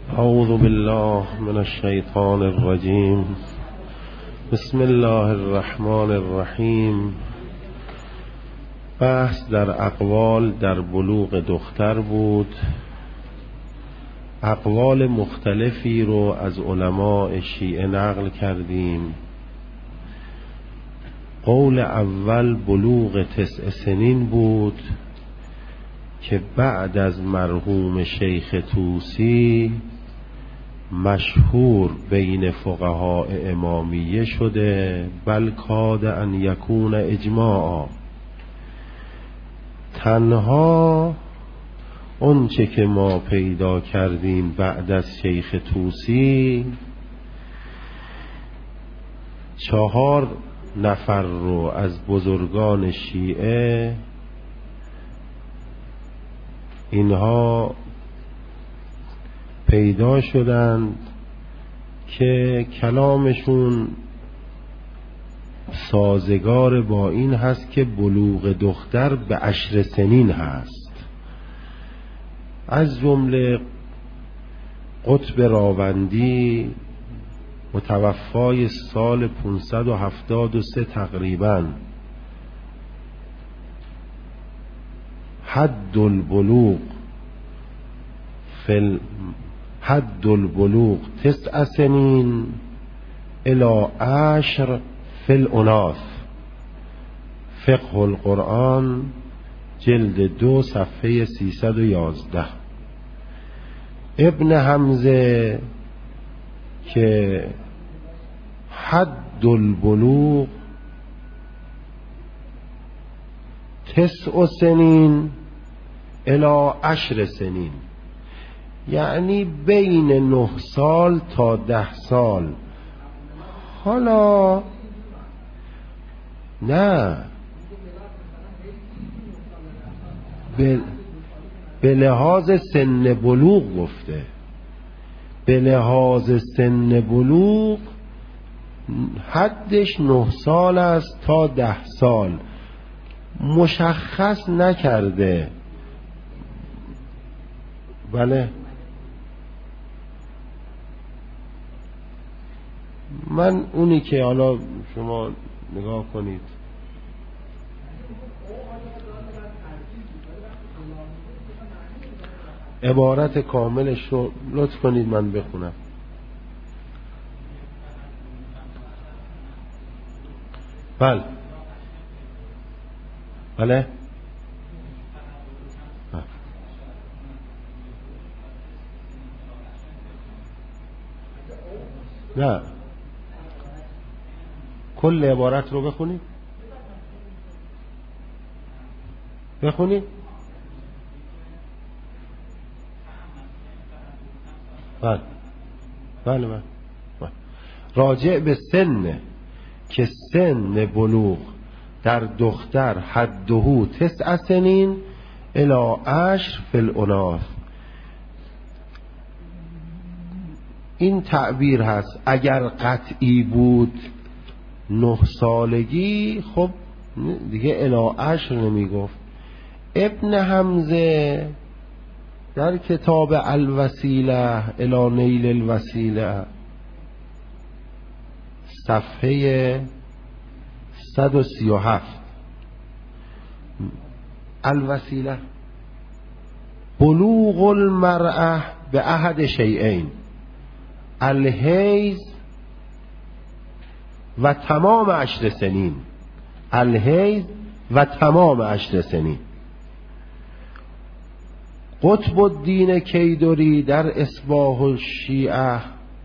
اعوذ بالله من الشیطان الرجیم. بسم الله الرحمن الرحیم. بحث در اقوال در بلوغ دختر بود. اقوال مختلفی رو از علماء شیعه نقل کردیم. قول اول بلوغ 9 سنین بود که بعد از مرحوم شیخ طوسی مشهور بین فقهاء امامیه شده، بل کاد ان یکون اجماعا. تنها اون چه که ما پیدا کردیم بعد از شیخ طوسی 4 نفر رو از بزرگان شیعه اینها پیدا شدند که کلامشون سازگار با این هست که بلوغ دختر به 10 سنین هست. از جمله قطب راوندی متوفای سال 573 تقریبا، حد البلوغ 9 سنین الی 10 فی الاناث. فقه القرآن جلد 2 صفحه 311. ابن حمزه که حد البلوغ 9 سنین الی 10 سنین، یعنی بین 9 سال تا 10 سال. حالا نه به لحاظ سن بلوغ گفته، به لحاظ سن بلوغ حدش 9 سال است تا 10 سال، مشخص نکرده. بله، من اونی که حالا شما نگاه کنید عبارت کاملش رو لطف کنید من بخونم. بله بله نه، کل عبارت رو بخونید. بله بله بله. راجع به سن که سن بلوغ در دختر حده 9 سنین الی 10 فی الاناث. این تعبیر هست. اگر قطعی بود 9 سالگی خب دیگه الی 10 نمی گفت. ابن حمزه در کتاب الوسیله الی نیل الوسیله صفحه 137 الوسیله بلوغ المرأة به احد شیئین الحیض و تمام 10 سنین. الحیض و تمام 10 سنین. قطب الدین کیدری در اصباح الشیعه،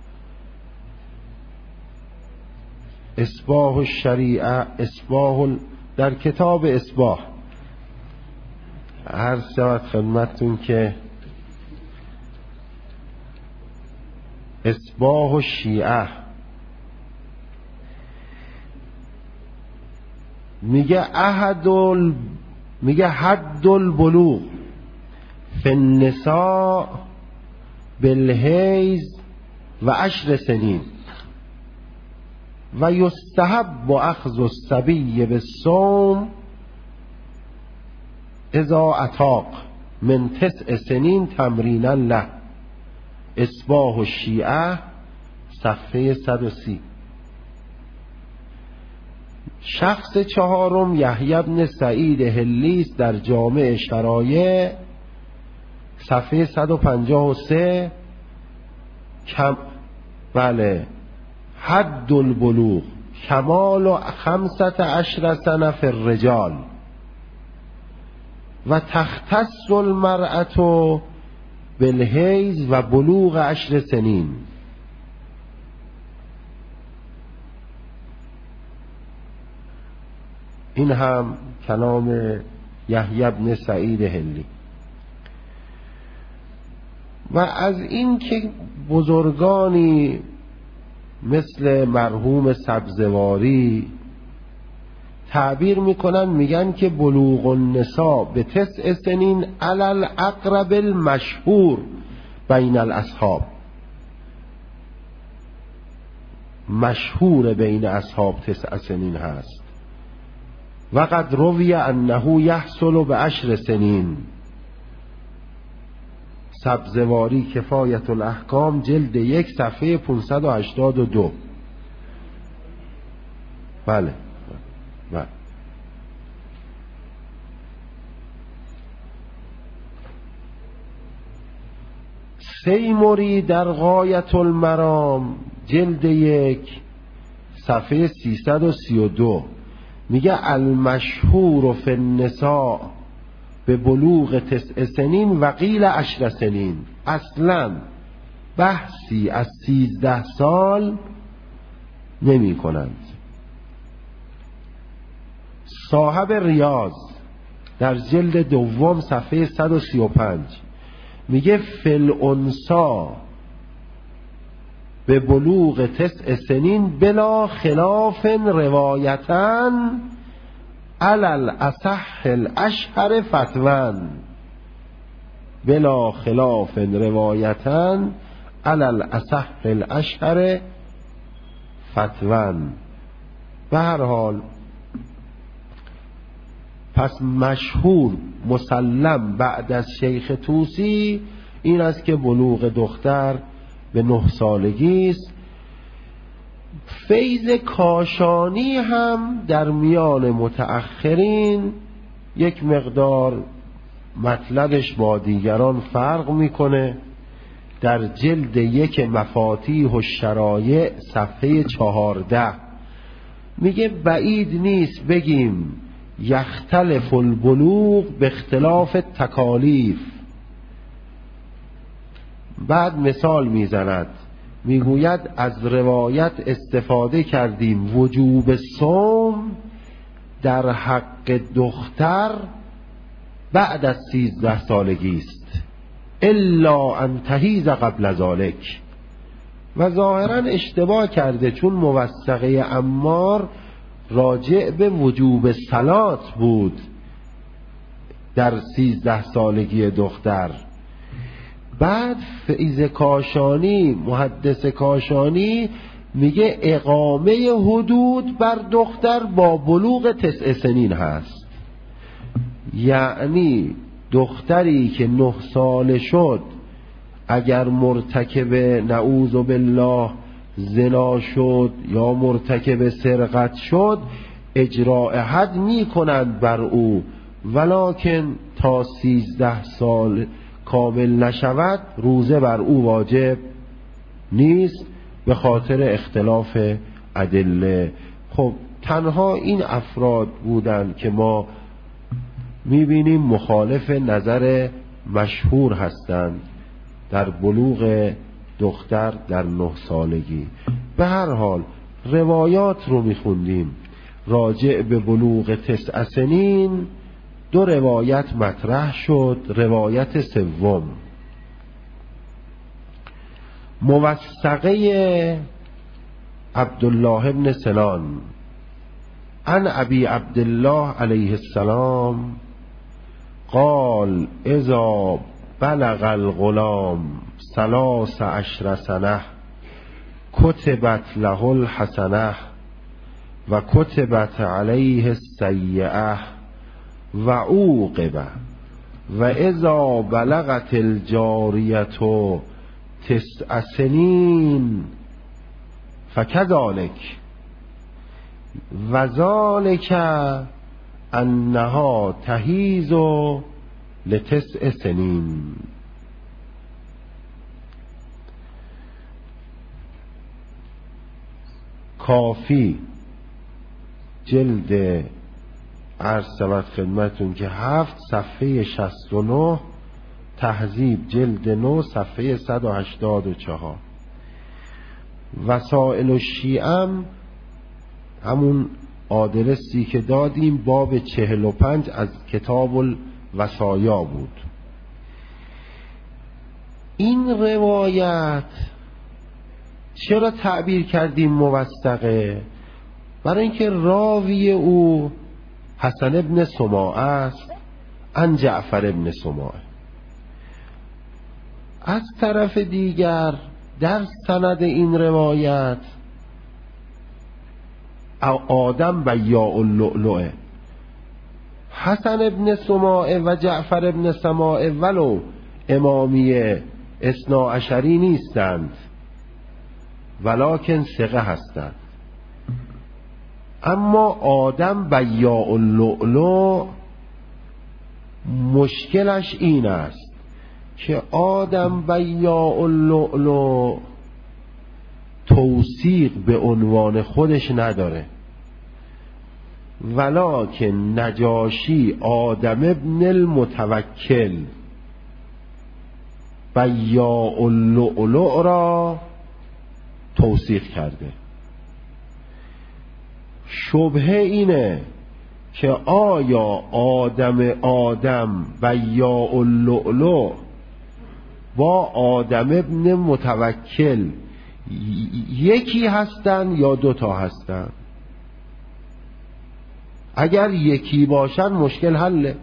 اصباح الشریعه، در کتاب اصباح عرض شود خدمتتون که اصباح الشیعه میگه حد البلوغ فی النساء بالحیض و 10 سنین و یستحب اخذ الصبی بالصوم اذا اتاق من 9 سنین تمرینا له. اصباح الشیعه صفحه 130. شخص چهارم یحیی بن سعید هلیس در جامع شرایع صفحه 153. بله، حد البلوغ کمال 15 سنه فی الرجال و تختص المرأة بالحیض و بلوغ 10 سنین. این هم کلام یحیی بن سعید هلی. و از این که بزرگانی مثل مرحوم سبزواری تعبیر میکنن، میگن که بلوغ النساء به 9 سنین علی الاقرب المشهور بین الاصحاب، مشهور بین اصحاب 9 سنین هست. و قد روی انه یحصل به 10 سنین. سبزواری کفایت الاحکام جلد 1 صفحه 582. بله بله. سیموری در غایت المرام جلد 1 صفحه 332 میگه المشهور فی النساء به بلوغ 9 سنین و قیل 10 سنین. اصلا بحثی از 13 سال نمی کنند. صاحب ریاض در جلد 2 صفحه 135 میگه فل انسا به بلوغ 9 سنین بلا خلاف روایتن علل اصح الاشهر فتوان. بلا خلاف روایتن علل اصح الاشهر فتوان. به هر حال پس مشهور مسلم بعد از شیخ طوسی این است که بلوغ دختر به 9 سالگی است. فیض کاشانی هم در میان متأخرین یک مقدار مطلبش با دیگران فرق میکنه. در جلد 1 مفاتیح الشرایع صفحه 14 میگه بعید نیست بگیم یختلف البلوغ به اختلاف تکالیف. بعد مثال میزند، میگوید از روایت استفاده کردیم وجوب صوم در حق دختر بعد از 13 سالگی است الا ان تحیض قبل ذلک. و ظاهرا اشتباه کرده، چون موثقه عمار راجع به وجوب صلات بود در 13 سالگی دختر. بعد فیض کاشانی محدث کاشانی میگه اقامه حدود بر دختر با بلوغ 9 سنین هست. یعنی دختری که 9 ساله شد اگر مرتکب نعوذ بالله زنا شد یا مرتکب سرقت شد اجراء حد می کنند بر او، ولکن تا 13 سال کامل نشود روزه بر او واجب نیست به خاطر اختلاف ادله. خب تنها این افراد بودند که ما میبینیم مخالف نظر مشهور هستند در بلوغ دختر در 9 سالگی. به هر حال روایات رو میخوندیم راجع به بلوغ 9 سنین. 2 روایت مطرح شد. روایت سوم موثقه عبدالله بن سنان عن ابی عبدالله علیه السلام قال اذا بلغ الغلام 13 سنه کتبت له الحسنه و کتبت علیه السیئه و عوقب و اذا بلغت الجاریه تسع سنین فکذالک و ذالک انها تحیز لتسع سنین. کافی جلد عرض شود خدمتون که 7 صفحه 69، تهذیب جلد 9 صفحه 184. وسائل الشیعه همون آدرسی که دادیم باب 45 از کتاب الوصایا بود. این روایت چرا تعبیر کردیم موثقه؟ برای اینکه راوی او حسن ابن سماعه است عن جعفر ابن سماعه. از طرف دیگر در سند این روایت آدم بیاع اللؤلؤه. حسن ابن سماعه و جعفر ابن سماعه ولو امامیه اثنا عشری نیستند ولکن ثقه هستند، اما آدم بیاع اللؤلؤ مشکلش این است که آدم بیاع اللؤلؤ توثیق به عنوان خودش نداره، ولکن نجاشی آدم ابن المتوکل بیاع اللؤلؤ را توثیق کرده. شبهه اینه که آیا آدم بیاع اللؤلؤ با آدم ابن متوکل یکی هستن یا دوتا هستن؟ اگر یکی باشن مشکل حله.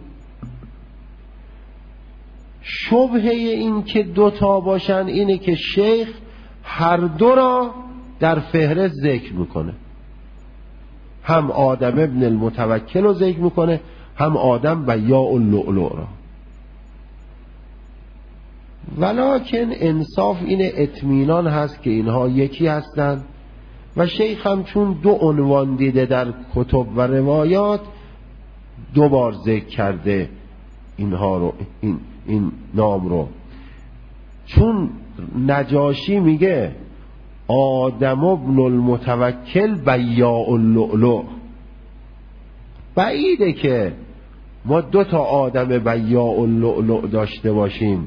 شبهه این که دوتا باشن اینه که شیخ هر دو را در فهرست ذکر میکنه، هم آدم ابن المتوکل رو ذکر میکنه هم آدم بیاع اللؤلؤ را. ولکن انصاف اینه اطمینان هست که اینها یکی هستند و شیخ هم چون 2 عنوان دیده در کتب و روایات 2 بار ذکر کرده اینها رو، این نام رو. چون نجاشی میگه آدم ابن المتوکل بیاع اللؤلؤ، بعیده که ما 2 تا آدم بیاع اللؤلؤ داشته باشیم.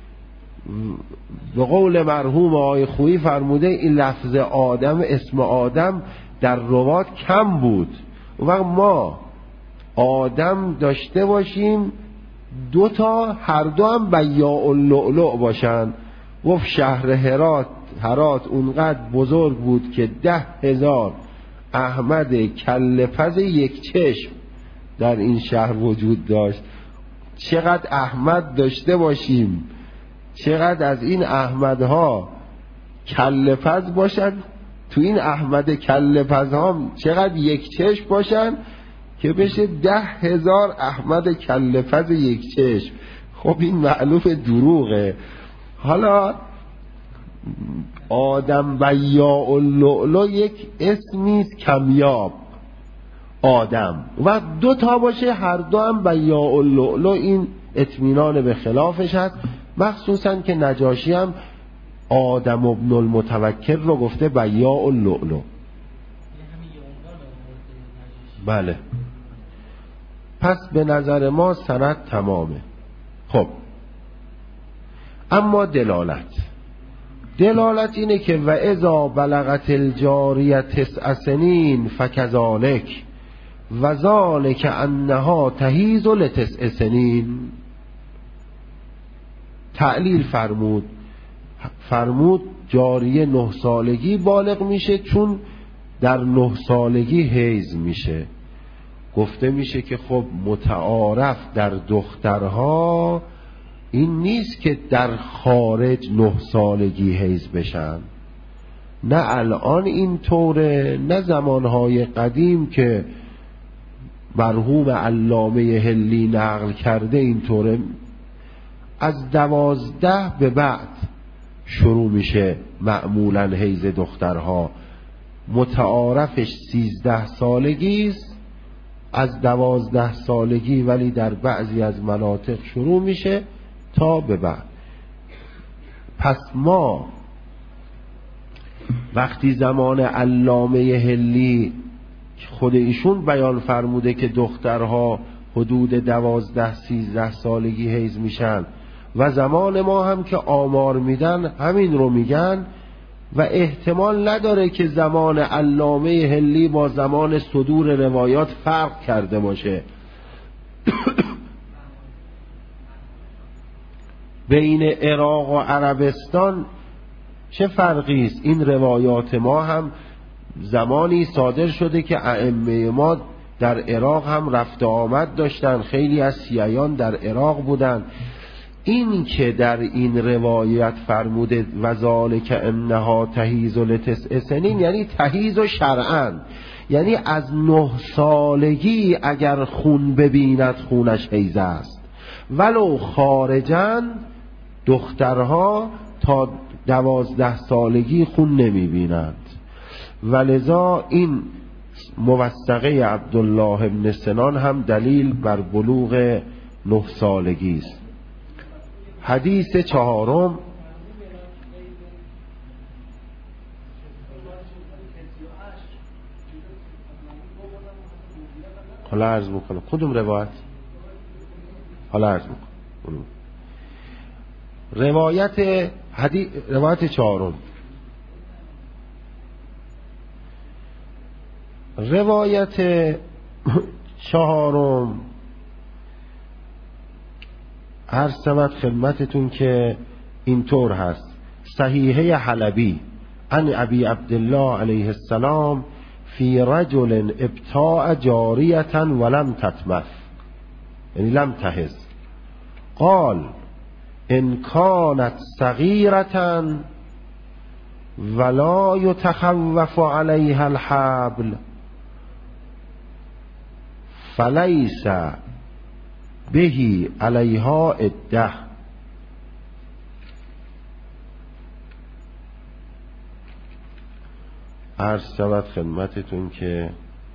به قول مرحوم آقای خویی فرموده این لفظ آدم، اسم آدم در روات کم بود و ما آدم داشته باشیم 2 تا هر دو هم بیاع اللؤلؤ باشن. گفت شهر هرات اونقدر بزرگ بود که 10,000 احمد کله‌پز یک چشم در این شهر وجود داشت. چقدر احمد داشته باشیم، چقدر از این احمدها کله‌پز باشن، تو این احمد کله‌پز ها چقدر یک چشم باشن که بشه 10,000 احمد کله‌پز یک چشم. خب این معلوم دروغه. حالا آدم بیاع اللؤلؤ یک اسمیست کمیاب آدم و 2 تا باشه هر دو هم بیاع اللؤلؤ، این اطمینان به خلافش هست. مخصوصا که نجاشی هم آدم ابن المتوکل رو گفته بیاع اللؤلؤ. بله، پس به نظر ما سند تمامه. خب اما دلالت اینه که و اذا بلغت الجاریه 9 سنین فکذالک و ذالک انها تحیز ل9 سنین. تعلیل فرمود جاریه 9 سالگی بالغ میشه چون در 9 سالگی حیض میشه. گفته میشه که خب متعارف در دخترها این نیست که در خارج 9 سالگی حیض بشن، نه الان این طوره نه زمانهای قدیم که مرحوم علامه هلی نقل کرده این طوره. از 12 به بعد شروع میشه معمولا حیض دخترها. متعارفش 13 سالگیست، از 12 سالگی ولی در بعضی از مناطق شروع میشه تا به بعد. پس ما وقتی زمان علامه حلی خود ایشون بیان فرموده که دخترها حدود 12-13 سالگی حیض میشن و زمان ما هم که آمار میدن همین رو میگن و احتمال نداره که زمان علامه حلی با زمان صدور روایات فرق کرده باشه. بین عراق و عربستان چه فرقی است؟ این روایات ما هم زمانی صادر شده که ائمه ما در عراق هم رفت آمد داشتن، خیلی از سیایان در عراق بودن. این که در این روایت فرموده و ذالک انها تحیض لتسع سنین، یعنی تحیض شرعاً، یعنی از 9 سالگی اگر خون ببیند خونش حیض است، ولو خارجاً دخترها تا 12 سالگی خون نمی بینند. ولذا این موثقه عبدالله ابن سنان هم دلیل بر بلوغ 9 سالگی است. حدیث 4. حالا عرض میکنم کدوم روایت؟ حالا عرض میکنم روایت 4. روایت 4 هر سمت خدمتتون که اینطور هست: صحیحه حلبی عن ابی عبدالله علیه السلام فی رجل ابتاع جاریة ولم تتمث، یعنی لم تحض، قال ان كانت صغيرة ولا يتخوف عليها الحبل فليس به علیها عده. عرض شود خدمتتون که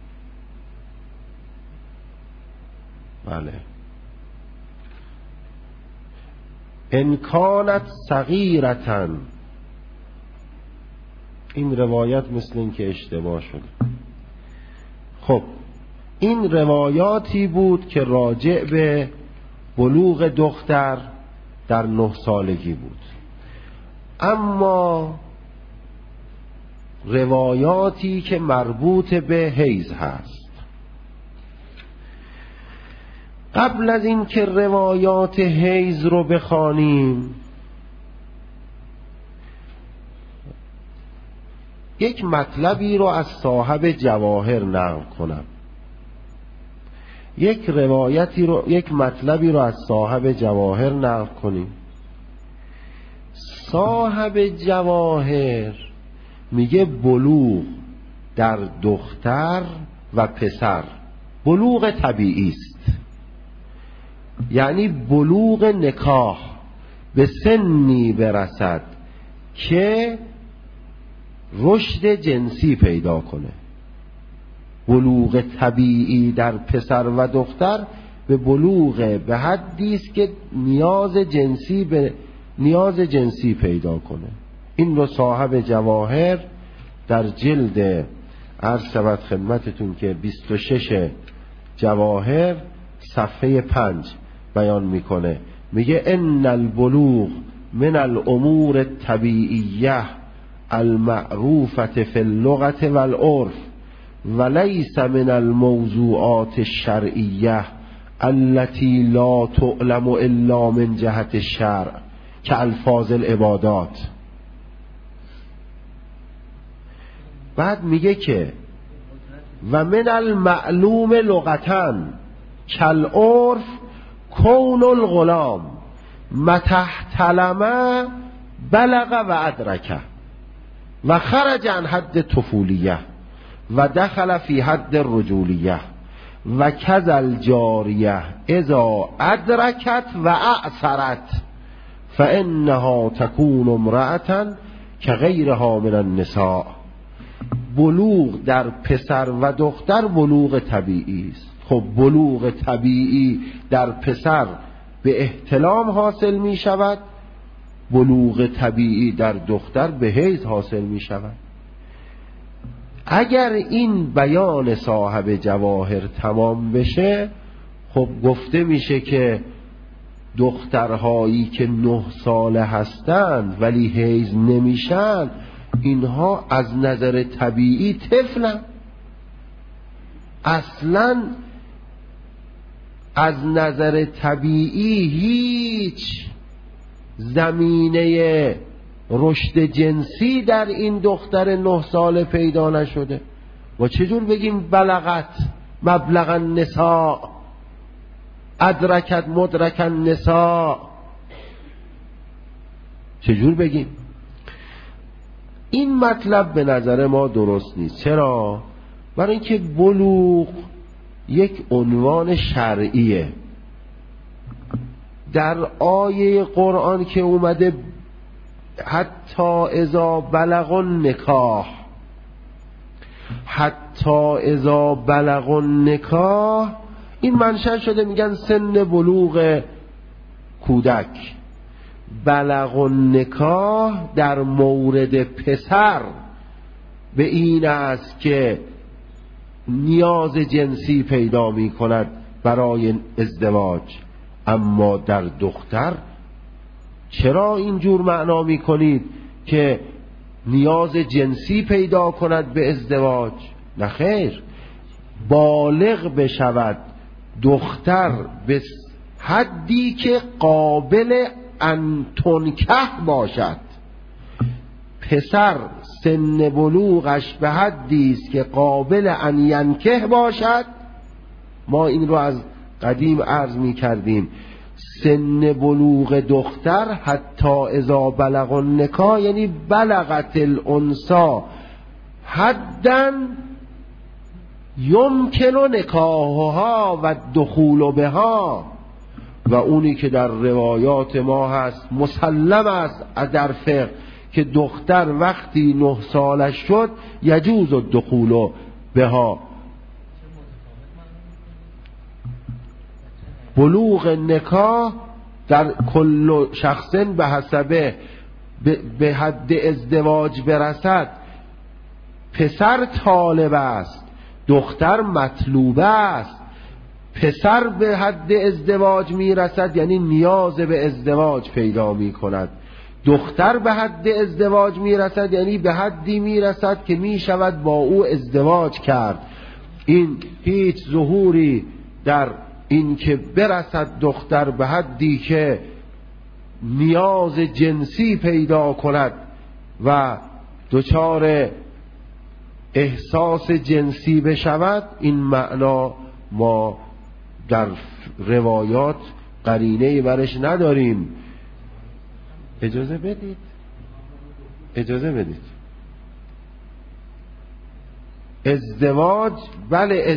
بله، ان کانت صغیرة، این روایت مثل این که اشتباه شده. خب این روایاتی بود که راجع به بلوغ دختر در 9 سالگی بود. اما روایاتی که مربوط به حیض هست، قبل از این که روایات حیض رو بخوانیم یک مطلبی رو از صاحب جواهر نقل کنم. یک مطلبی رو از صاحب جواهر نقل کنیم. صاحب جواهر میگه بلوغ در دختر و پسر بلوغ طبیعی است، یعنی بلوغ نکاح به سنی برسد که رشد جنسی پیدا کنه. بلوغ طبیعی در پسر و دختر به بلوغ به حدی است که نیاز جنسی پیدا کنه. این رو صاحب جواهر در جلد عرض شود خدمتتون که 26 جواهر صفحه 5 بیان میکنه. میگه ان البلوغ من الامور الطبیعیه المعروفه فی اللغة والعرف وليس من الموضوعات الشرعیه التي لا تعلم الا من جهت الشرع كالفاظ العبادات. بعد میگه که و من المعلوم لغتاً كالعرف کون الغلام متى احتلم بلغ و ادرکه و خرج عن حد طفولیه و دخل فی حد الرجولیه و کذا الجاریه اذا ادرکت و اعثرت فانها تكون امرأة كغیرها من النساء. بلوغ در پسر و دختر بلوغ طبیعی است. خب بلوغ طبیعی در پسر به احتلام حاصل می شود، بلوغ طبیعی در دختر به حیض حاصل می شود. اگر این بیان صاحب جواهر تمام بشه، خب گفته میشه که دخترهایی که 9 ساله هستند ولی حیض نمیشن، اینها از نظر طبیعی طفلن، اصلا از نظر طبیعی هیچ زمینه رشد جنسی در این دختر 9 ساله پیدا نشده. و چجور بگیم بلغت مبلغ النساء، ادرکت مدرک النساء؟ چجور بگیم؟ این مطلب به نظر ما درست نیست. چرا؟ برای اینکه بلوغ یک عنوان شرعیه. در آیه قرآن که اومده حتی اذا بلغ النکاح، حتی اذا بلغ النکاح، این منشأ شده میگن سن بلوغ کودک. بلغ النکاح در مورد پسر به این است که نیاز جنسی پیدا می کند برای ازدواج. اما در دختر چرا اینجور معنا می کنید که نیاز جنسی پیدا کند به ازدواج؟ نه خیر، بالغ بشود دختر به حدی که قابل ان تنکح باشد. پسر سن بلوغش به حدی است که قابل ان ینکح باشد. ما این رو از قدیم عرض می کردیم، سن بلوغ دختر حتی اذا بلغ النکاح، یعنی بلغت الانثى حداً یمکن نکاحها و دخول بها. و اونی که در روایات ما هست مسلم است در فقه که دختر وقتی 9 سالش شد یجوز الدخول بها. بلوغ نکاح در کل شخص به حسب به حد ازدواج برسد. پسر طالب است، دختر مطلوبه است. پسر به حد ازدواج میرسد یعنی نیاز به ازدواج پیدا می کند. دختر به حد ازدواج میرسد یعنی به حدی میرسد که میشود با او ازدواج کرد. این هیچ ظهوری در این که برسد دختر به حدی که نیاز جنسی پیدا کند و دچار احساس جنسی بشود، این معنا ما در روایات قرینه برش نداریم. اجازه بدید، اجازه بدید. ازدواج، بله،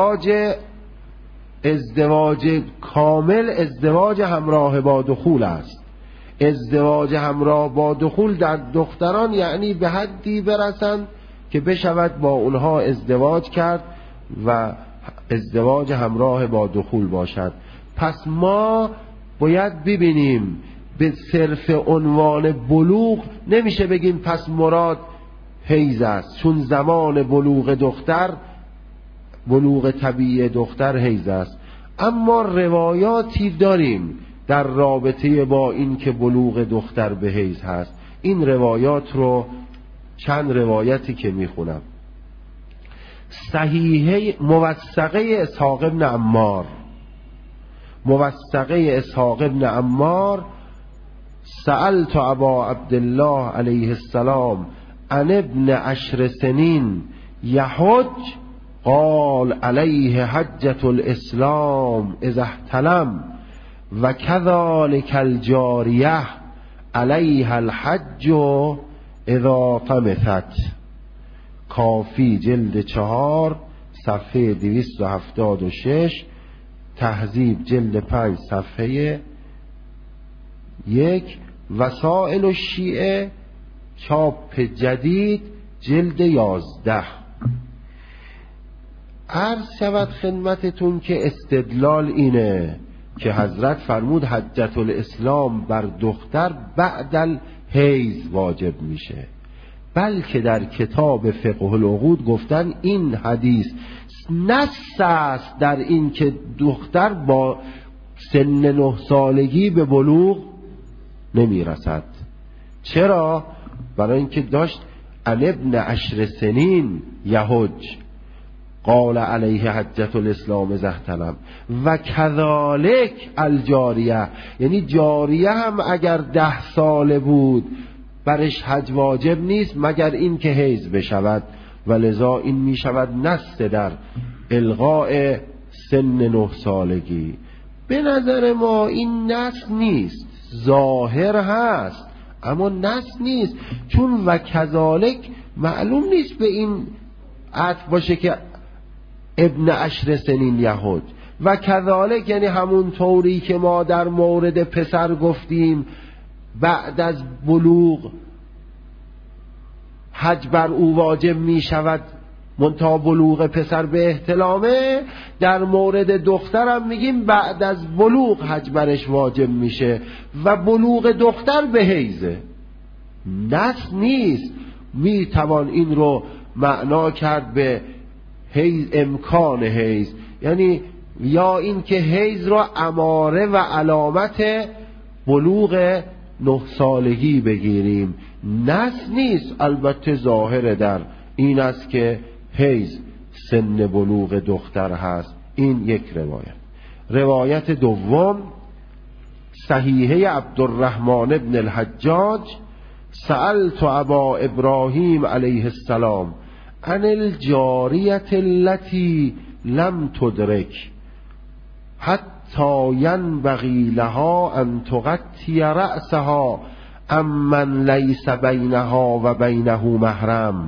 ازدواج کامل ازدواج همراه با دخول است. ازدواج همراه با دخول در دختران یعنی به حدی برسند که بشود با اونها ازدواج کرد و ازدواج همراه با دخول باشد. پس ما باید ببینیم به صرف عنوان بلوغ نمیشه بگیم پس مراد حیض است، چون زمان بلوغ دختر، بلوغ طبیعی دختر حیض است. اما روایاتی داریم در رابطه با این که بلوغ دختر به حیض هست. این روایات رو چند روایتی که میخونم. صحیحه موثقه اسحاق ابن عمار، موثقه اسحاق ابن عمار، سألت ابا عبدالله علیه السلام عن ابن 10 سنین یحج قال علیه حجة الاسلام اذا احتلم و كذلك الجاریه علیها الحج اذا طمثت. کافی جلد 4 صفحه 276، تهذیب جلد 5 صفحه یک. وسائل الشیعه چاپ جدید جلد 11. عرض شود خدمتتون که استدلال اینه که حضرت فرمود حجت الاسلام بر دختر بعد الحیض واجب میشه، بلکه در کتاب فقه العقود گفتن این حدیث نص است در این که دختر با سن 9 سالگی به بلوغ نمیرسد. چرا؟ برای اینکه داشت عن ابن 10 سنین یحج قال علیه حجت الاسلام اذا احتلم و کذالک الجاریه، یعنی جاریه هم اگر 10 ساله بود برش حج واجب نیست مگر این که حیض بشود، و لذا این می شود نص در الغاء سن 9 سالگی. به نظر ما این نص نیست، ظاهر هست اما نص نیست، چون و کذالک معلوم نیست به این عطف باشه که ابن 10 سنین یحج. و کذالک یعنی همون طوری که ما در مورد پسر گفتیم بعد از بلوغ حج بر او واجب می شود منتها بلوغ پسر به احتلامه، در مورد دخترم میگیم بعد از بلوغ حج برش واجب میشه و بلوغ دختر به حیضه. نص نیست. میتوان این رو معنا کرد به حیض، امکان حیض، یعنی یا این که حیض را اماره و علامت بلوغ 9 سالگی بگیریم. نص نیست، البته ظاهر در این است که حیض سن بلوغ دختر هست. این یک روایت. روایت دوم صحیحه عبدالرحمن بن الحجاج سألت ابا ابراهیم علیه السلام عن الجاریة التي لم تدرک حتی ینبغی لها ان تغطی رأسها امن لیس بینها و بینه محرم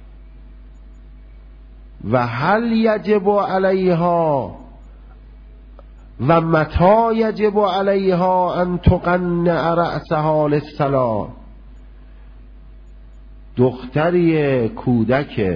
و هل یجب علیها و متی یجب علیها ان تقنع رأسها للصلاة. دختری کودک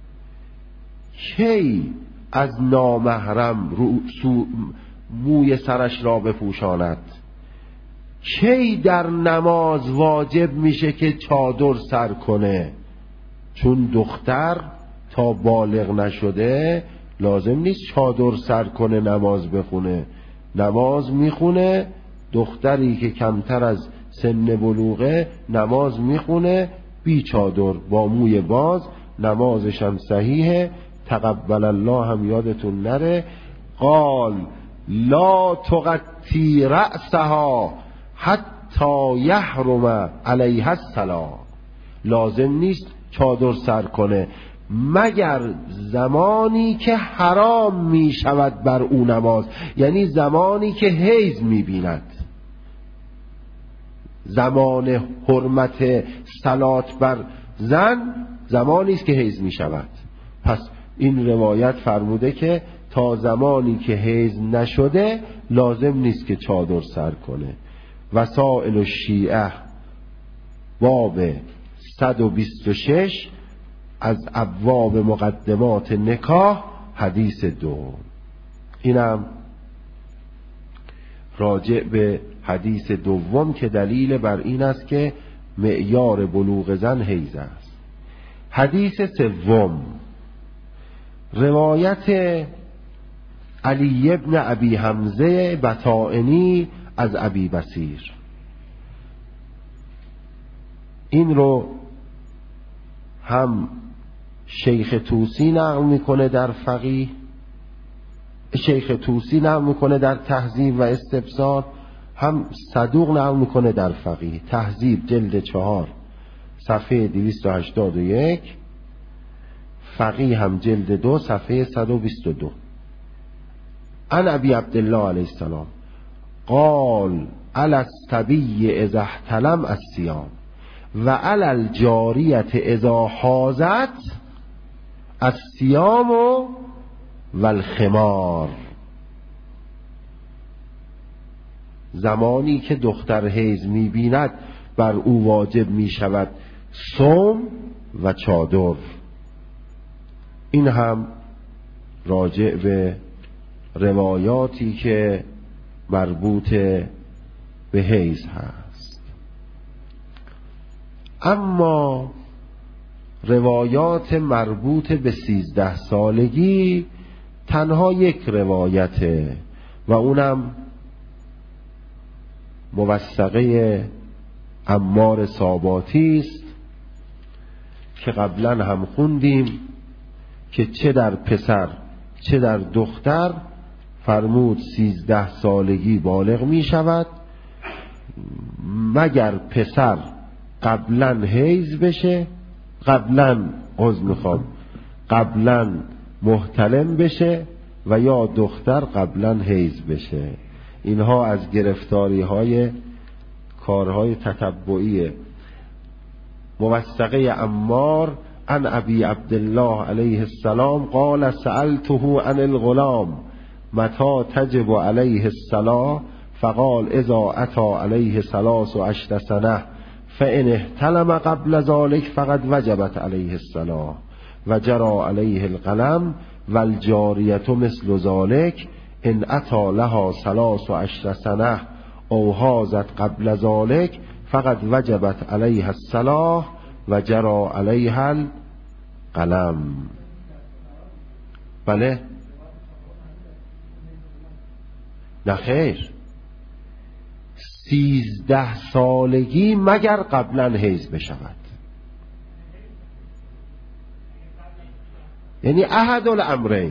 کی از نامحرم موی سرش را بپوشاند؟ کی در نماز واجب میشه که چادر سر کنه؟ چون دختر تا بالغ نشده لازم نیست چادر سر کنه نماز بخونه. نماز میخونه، دختری که کمتر از سن بلوغه نماز میخونه بی چادر با موی باز، نمازش هم صحیحه. تقبل الله هم یادتون نره قال لا تغطی رأسها حتی یحرم علیها الصلاة. لازم نیست چادر سر کنه مگر زمانی که حرام می شود بر او نماز، یعنی زمانی که حیض می بیند. زمان حرمت صلات بر زن زمانی است که حیض می شود. پس این روایت فرموده که تا زمانی که حیض نشده لازم نیست که چادر سر کنه. وسائل الشیعه باب 126 از ابواب مقدمات نکاح حدیث 2. اینم راجع به حدیث دوم که دلیل بر این است که معیار بلوغ زن حیض است. حدیث سوم روایت علی ابن ابی حمزه بطائنی از ابی بصیر. این رو هم شیخ طوسی نقل میکنه در فقیه، شیخ طوسی نقل میکنه در تهذیب و استبصار، هم صدوق نقل میکنه در فقیه. تهذیب جلد 4 صفحه 281، فقیه هم جلد 2 صفحه 122. عن ابی عبدالله علیه السلام قال علی الصبی اذا احتلم الصیام و علی الجاریة اذا حاضت الصیام و الخمار. زمانی که دختر حیض می‌بیند بر او واجب می‌شود صوم و چادر. این هم راجع به روایاتی که مربوط به حیض هست. اما روایات مربوط به 13 سالگی تنها یک روایته و اونم موثقه عمار ساباتی است که قبلا هم خوندیم که چه در پسر چه در دختر فرمود 13 سالگی بالغ می شود مگر پسر قبلا حیض بشه، قبلا محتلم بشه و یا دختر قبلا حیض بشه. اینها از گرفتاری های کارهای تتبعی موثقه عمار عن ابی عبدالله علیه السلام قال سألته عن الغلام متى تجب علیه الصلاة فقال اذا اتى علیه 13 سنة فإن احتلم قبل ذلك فقد وجبت علیه الصلاة و جرى علیه القلم والجاریة مثل ذلك ان اتى لها 13 سنة او حاضت قبل ذلك فقد وجبت علیها الصلاة و جرى علیها القلم. بله نخیر، 13 سالگی مگر قبلا حیض بشود، یعنی احد الامرین،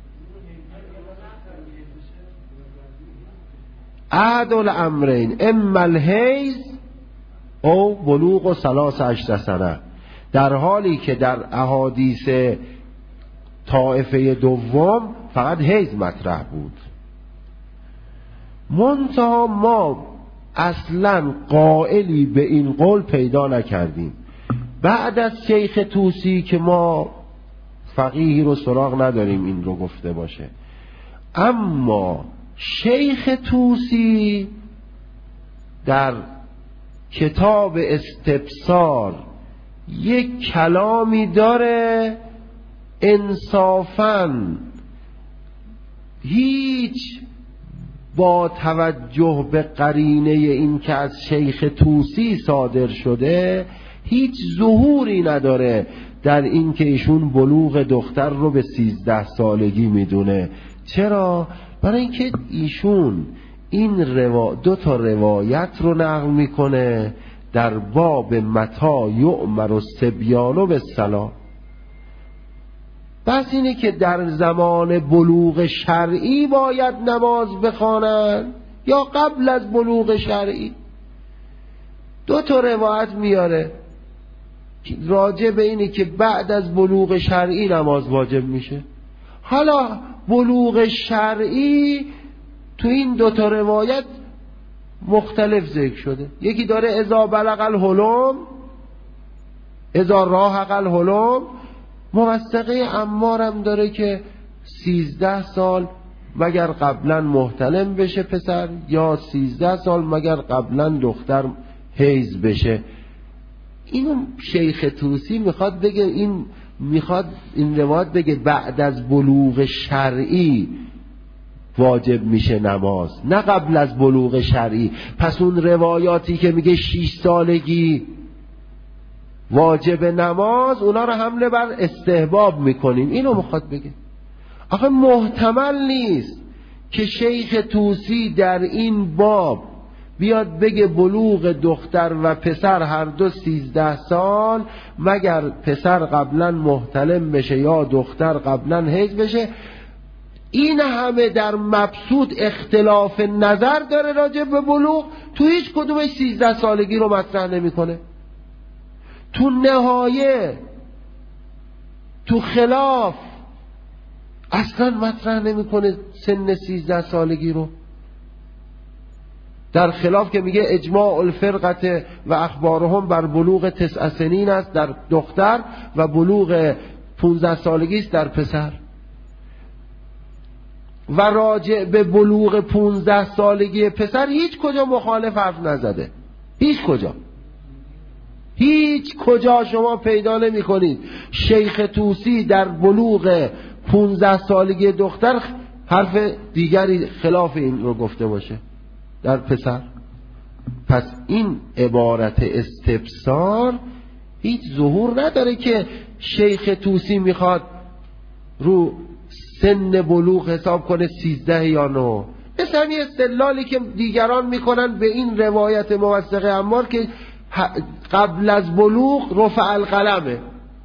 اما الحیض او بلوغ 13 سنه، در حالی که در احادیث طائفه دوم فقط حیض مطرح بود. منتها ما اصلا قائلی به این قول پیدا نکردیم بعد از شیخ طوسی که ما فقیهی رو سراغ نداریم این رو گفته باشه. اما شیخ طوسی در کتاب استبصار یک کلامی داره انصافاً هیچ با توجه به قرینه این که از شیخ طوسی صادر شده هیچ ظهوری نداره در این که ایشون بلوغ دختر رو به 13 سالگی میدونه. چرا؟ برای اینکه ایشون این دو تا روایت رو نقل میکنه در باب متی یؤمر الصبیان بالصلاة. بس اینه که در زمان بلوغ شرعی باید نماز بخوانند یا قبل از بلوغ شرعی. دو تا روایت میاره راجع به اینه که بعد از بلوغ شرعی نماز واجب میشه. حالا بلوغ شرعی تو این دو تا روایت مختلف ذکر شده. یکی داره اذا بلغ الحلم، اذا راهق الحلم. موثقه عمارم داره که 13 سال مگر قبلا محتلم بشه پسر یا 13 سال مگر قبلا دختر حیض بشه. اینو شیخ طوسی میخواد بگه، این روایت بگه بعد از بلوغ شرعی واجب میشه نماز، نه قبل از بلوغ شرعی. پس اون روایاتی که میگه 6 سالگی واجب نماز اونا رو حمله بر استحباب میکنیم، اینو میخواد بگه. آخه محتمل نیست که شیخ طوسی در این باب بیاد بگه بلوغ دختر و پسر هر دو 13 سال مگر پسر قبلا محتلم بشه یا دختر قبلا حیض بشه. این همه در مبسوط اختلاف نظر داره راجع به بلوغ، تو هیچ کدومش 13 سالگی رو مطرح نمیکنه. تو نهایه تو خلاف اصلا مطرح نمیکنه سن 13 سالگی رو. در خلاف که میگه اجماع الفرقه و اخبارهم بر بلوغ 9 سنین است در دختر و بلوغ 15 سالگی است در پسر. و راجع به بلوغ 15 سالگی پسر هیچ کجا مخالف حرف نزده. هیچ کجا شما پیدا نمی کنید شیخ طوسی در بلوغ 15 سالگی دختر حرف دیگری خلاف این رو گفته باشه در پسر. پس این عبارت استفسار هیچ ظهور نداره که شیخ طوسی میخواد رو سن بلوغ حساب کنه 13 یا 9. مثل همین استدلالی که دیگران میکنن به این روایت موثقه عمار که قبل از بلوغ رفع القلمه.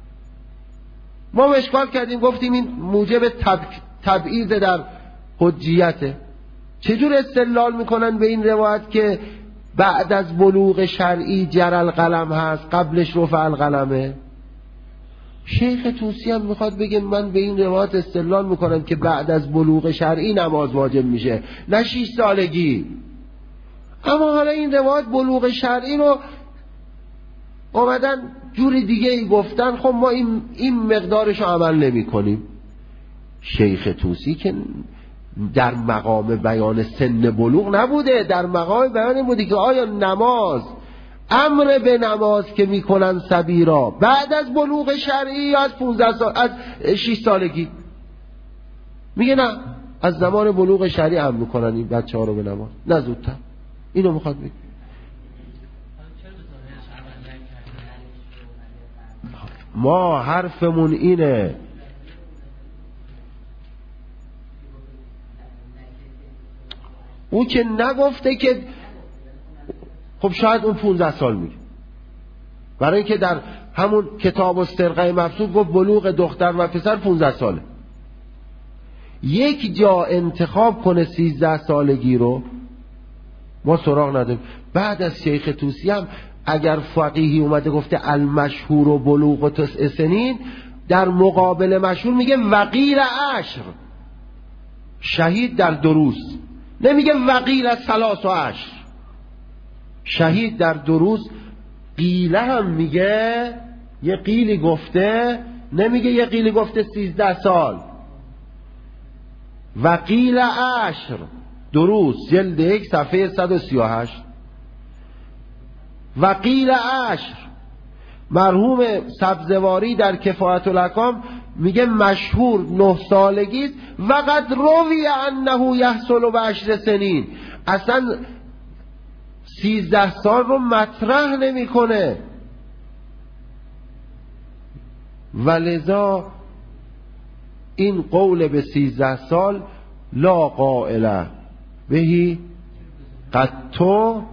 ما اشکال کردیم گفتیم این موجب تبعیض در حجیته. چجور استدلال میکنن به این روایت که بعد از بلوغ شرعی جر القلم هست قبلش رفع القلمه؟ شیخ طوسی هم میخواد بگه من به این روایت استدلال میکنم که بعد از بلوغ شرعی نماز واجب میشه نه 6 سالگی. اما حالا این روایت بلوغ شرعی رو اومدن جوری دیگه ای گفتن، خب ما این مقدارش رو عمل نمی کنیم. شیخ طوسی که در مقام بیان سن بلوغ نبوده، در مقام بیان بوده که آیا نماز امر به نماز که میکنن صبیرا بعد از بلوغ شرعی یا از 15 سال از 6 سالگی. میگه نه، از زمان بلوغ شرعی امر میکنن این بچه ها رو به نماز، نه زودتر. اینو میخواد بگه. ما حرفمون اینه او که نگفته که خب شاید اون 15 سال میگه، برای اینکه در همون کتاب السرقه مبسوط گفت بلوغ دختر و پسر 15 ساله. یک جا انتخاب کنه 13 سالگی رو ما سراغ نداریم. بعد از شیخ طوسی هم اگر فقیهی اومده گفته المشهور و بلوغ و 9 سنین، در مقابل مشهور میگه وقیل 10، شهید در دروس، نمیگه وقیل 13. شهید در دروس قیله هم میگه، یه قیلی گفته، نمیگه یه قیلی گفته 13 سال. وقیل 10 دروس جلد 1 صفحه 138. وقیل 10 مرحوم سبزواری در کفایت الاحکام میگه مشهور 9 سالگی است و قد روی انه یحصل ب10 سنین. اصلا 13 سال رو مطرح نمیکنه. ولذا این قول به 13 سال لا قائل بهی قد تو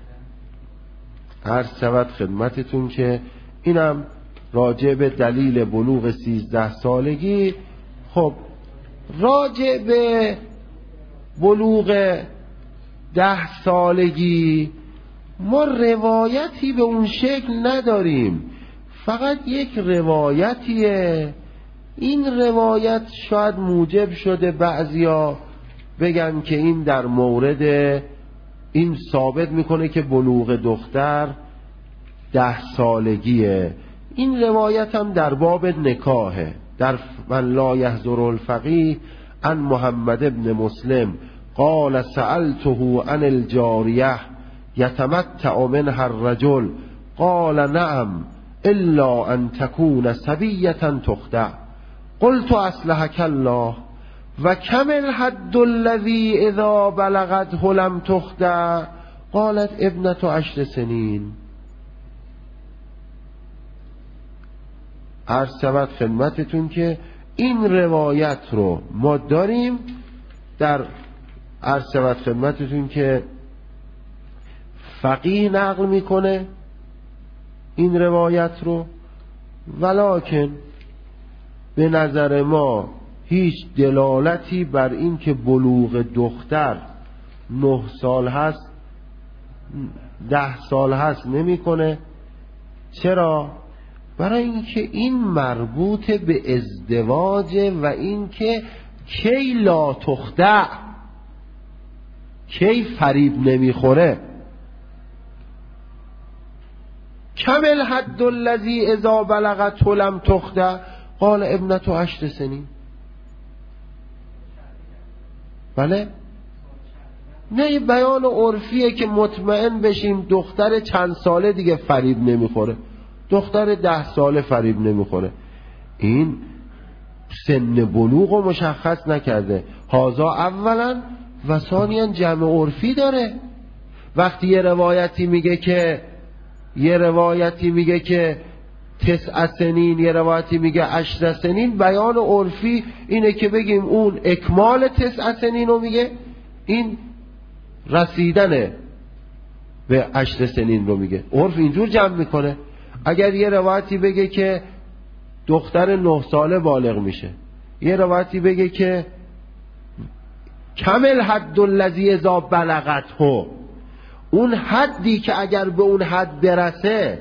عرض شود خدمتتون که اینم راجع به دلیل بلوغ 13 سالگی. خب راجع به بلوغ 10 سالگی ما روایتی به اون شکل نداریم، فقط یک روایتیه. این روایت شاید موجب شده بعضیا بگن که این در مورد این ثابت میکنه که بلوغ دختر 10 سالگیه. این روایت هم در باب نکاهه، در من لا یحضر الفقیه عن محمد ابن مسلم قال سألته عن الجاریه یتمتع منها الرجل قال نعم الا ان تكون صبیة تخدع قلت اصلحك الله و کم الحد الذی اذا بلغته لم تخدع قالت ابنة 10 سنین. عرض شود خدمتتون که این روایت رو ما داریم، در عرض شود خدمتتون که فقیه نقل میکنه این روایت رو، ولکن به نظر ما هیچ دلالتی بر این که بلوغ دختر 9 سال هست 10 سال هست نمیکنه. چرا؟ برای اینکه این مربوط به ازدواج و اینکه کی لا تخدع، کی فریب نمیخوره. کم الحد الذی اذا بلغت لم تخدع قال ابنة 10 سنین. بله؟ نه، یه بیان عرفیه که مطمئن بشیم دختر چند ساله دیگه فریب نمیخوره، دختر 10 ساله فریب نمیخوره. این سن بلوغ رو مشخص نکرده. هازا اولا و ثانیاً جمع عرفی داره. وقتی یه روایتی میگه که 9 سنین، یه روایتی میگه 10 سنین، بیان عرفی اینه که بگیم اون اکمال 9 سنین رو میگه، این رسیدن به 10 سنین رو میگه. عرف اینجور جمع میکنه. اگر یه روایتی بگه که دختر 9 ساله بالغ میشه، یه روایتی بگه که کمل حد الذی اذا بلغته، اون حدی که اگر به اون حد برسه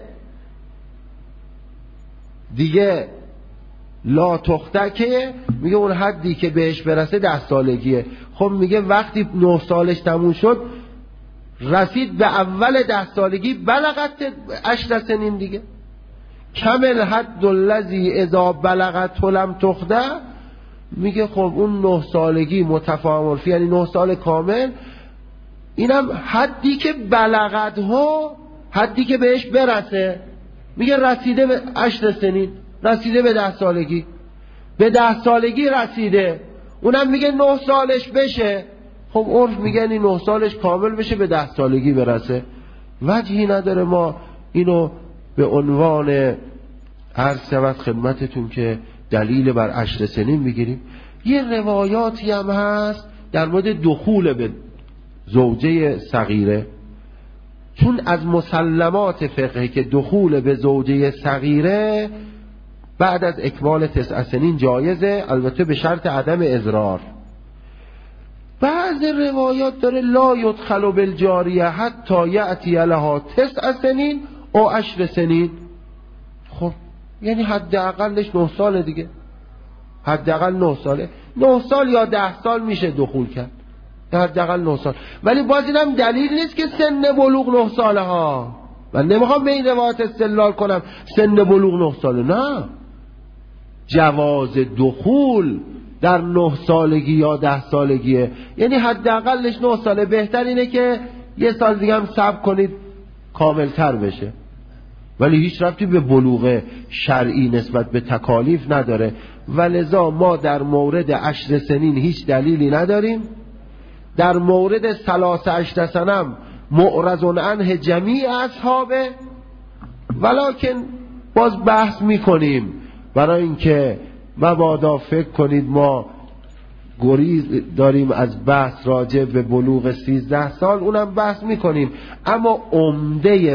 دیگه لا تختکه، میگه اون حدی که بهش برسه 10 سالگیه. خب میگه وقتی 9 سالش تموم شد رسید به اول 10 سالگی، بلغت 10 سنین دیگه. کمل حد الذی اذا بلغت لم تخده، میگه خب اون 9 سالگی متفاهم عرفی یعنی 9 سال کامل، اینم حدی که بلغت ها، حدی که بهش برسه، میگه رسیده به 10 سنین، رسیده به 10 سالگی، به 10 سالگی رسیده، اونم میگه 9 سالش بشه. خب عرف میگه این 9 سالش کامل بشه به 10 سالگی برسه. وجهی نداره ما اینو به عنوان عرض شود خدمتتون که دلیل بر 10 سنین بگیریم. یه روایاتی هم هست در مورد دخول به زوجه صغیره، چون از مسلمات فقهی که دخول به زوجه صغیره بعد از اکمال 9 سنین جایزه، البته به شرط عدم اضرار. بعض روایات داره لا یدخل بالجاریه حتی یأتی لها 9 سنین او 10 سنین. خب یعنی حداقلش 9 ساله دیگه، حداقل 9 ساله، 9 سال یا 10 سال میشه دخول کرد، حداقل 9 سال. ولی باز اینم دلیل نیست که سن بلوغ 9 ساله ها. من نمیخوام به این روایت استدلال کنم سن بلوغ 9 ساله، نه، جواز دخول در 9 سالگی یا 10 سالگیه، یعنی حداقلش 9 ساله. بهتر اینه که 1 سال دیگه هم صبر کنید کاملتر بشه، ولی هیچ ربطی به بلوغ شرعی نسبت به تکالیف نداره. ولذا ما در مورد 10 سنین هیچ دلیلی نداریم. در مورد 13 سنم معرض عنه جمیع اصحابه، ولکن باز بحث میکنیم برای اینکه مبادا فکر کنید ما گریز داریم از بحث راجع به بلوغ 13 سال، اونم بحث میکنیم. اما عمده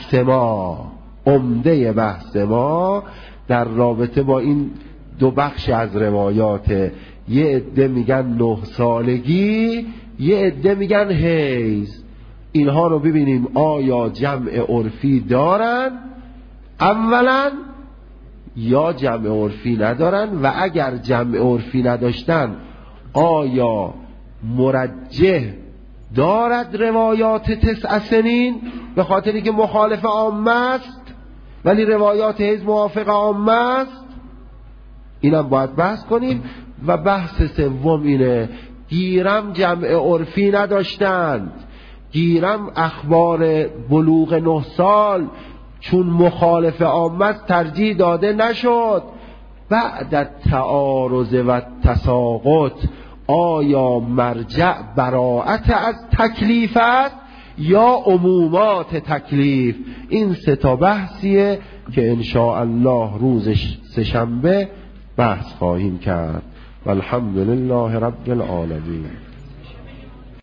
بحث ما در رابطه با این 2 بخش از روایات، یه عده میگن 9 سالگی، یه عده میگن حیض. اینها رو ببینیم آیا جمع عرفی دارن اولا یا جمع عرفی ندارن، و اگر جمع عرفی نداشتن آیا مرجح دارد روایات 9 سنین به خاطری که مخالف عامه است ولی روایات حیض موافق عامه است. اینم باید بحث کنیم. و بحث سوم اینه، گیرم جمع عرفی نداشتند، گیرم اخبار بلوغ 9 سال چون مخالف عامه ترجیح داده نشد. بعد التعارض و تساقط آیا مرجع براءت از تکلیف است یا عمومات تکلیف؟ این 3 بحثیه که انشاءالله روز 3 بحث خواهیم کرد. والحمد لله رب العالمین.